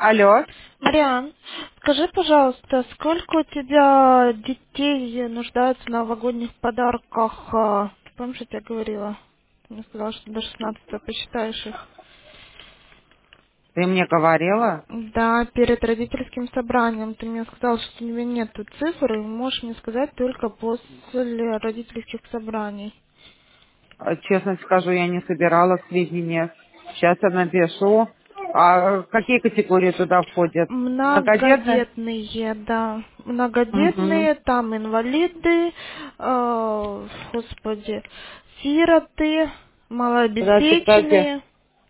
Алло. Мариан, скажи, пожалуйста, сколько у тебя детей нуждаются в новогодних подарках? Помнишь, я тебе говорила? Ты мне сказала, что до 16 посчитаешь их. Ты мне говорила? Да, перед родительским собранием. Ты мне сказал, что у тебя нету цифр, и можешь мне сказать только после родительских собраний. Честно скажу, я не собирала сведения. Сейчас я напишу. А какие категории туда входят? Многодетные? Многодетные, да. Угу. Многодетные, там инвалиды, господи, сироты, Подожди. малообеспеченные,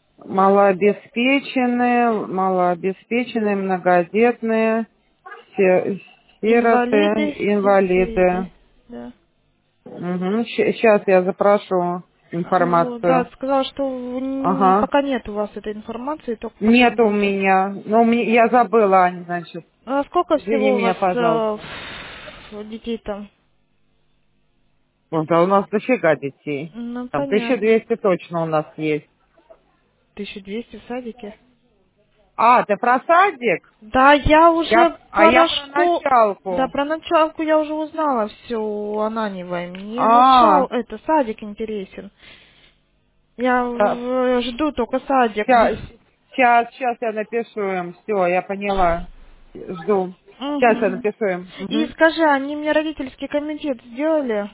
Малообеспеченные, многодетные, сироты, инвалиды и дети. инвалиды. Да. Угу. Сейчас я запрошу Вот, да, информацию. сказала, что Ага. пока нет у вас этой информации, только Нет потом у будет. меня. Ну, я забыла, значит. А сколько Извини всего у меня, вас пожалуйста. детей там? Вот, а у нас дофига детей. Ну, Там понятно. 1200 точно у нас есть. 1200 в садике? А, ты про садик? Да, я уже Я про про что... Да, началку. про началку я уже узнала все у Ананьевой. Мне А, это садик интересен. Я жду только садик. сейчас я напишу им. Все, я поняла. Жду. Сейчас я Мгм. напишу им. И Мгм. скажи, они мне родительский комитет сделали?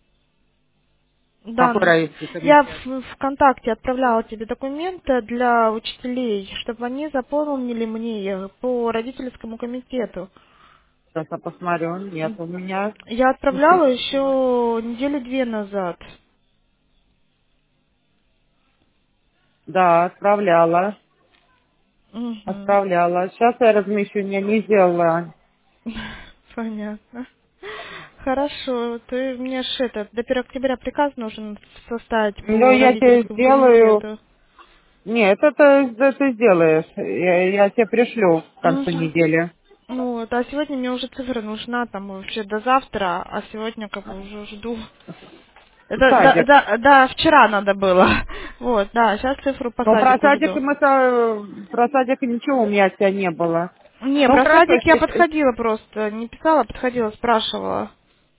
Да, Какой родительский я комитет? в ВКонтакте отправляла тебе документы для учителей, чтобы они заполнили мне по родительскому комитету. Сейчас я посмотрю. Нет, у меня Я отправляла ничего. еще недели две назад. Да, отправляла. Мгм. Отправляла. Сейчас я размещу, я не сделала. Понятно. Хорошо. Ты мне ж это, до 1 октября приказ нужен составить Ну, по я тебе родительскому сделаю. комитету. Нет, это ты сделаешь. Я тебе пришлю к концу Угу. недели. Ну вот, а сегодня мне уже цифра нужна, там вообще до завтра, а сегодня как бы уже жду. Это Садик. да, вчера надо было. Вот, да, сейчас цифру по Но про садику садик жду. про садик ничего у меня от тебя не было. Не, Ну про хорошо, садик я подходила просто, не писала, подходила, спрашивала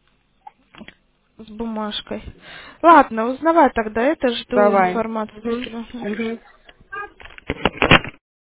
с бумажкой. Ладно, узнавай тогда это, жду давай. информацию. Мгм. Спасибо. Мгм.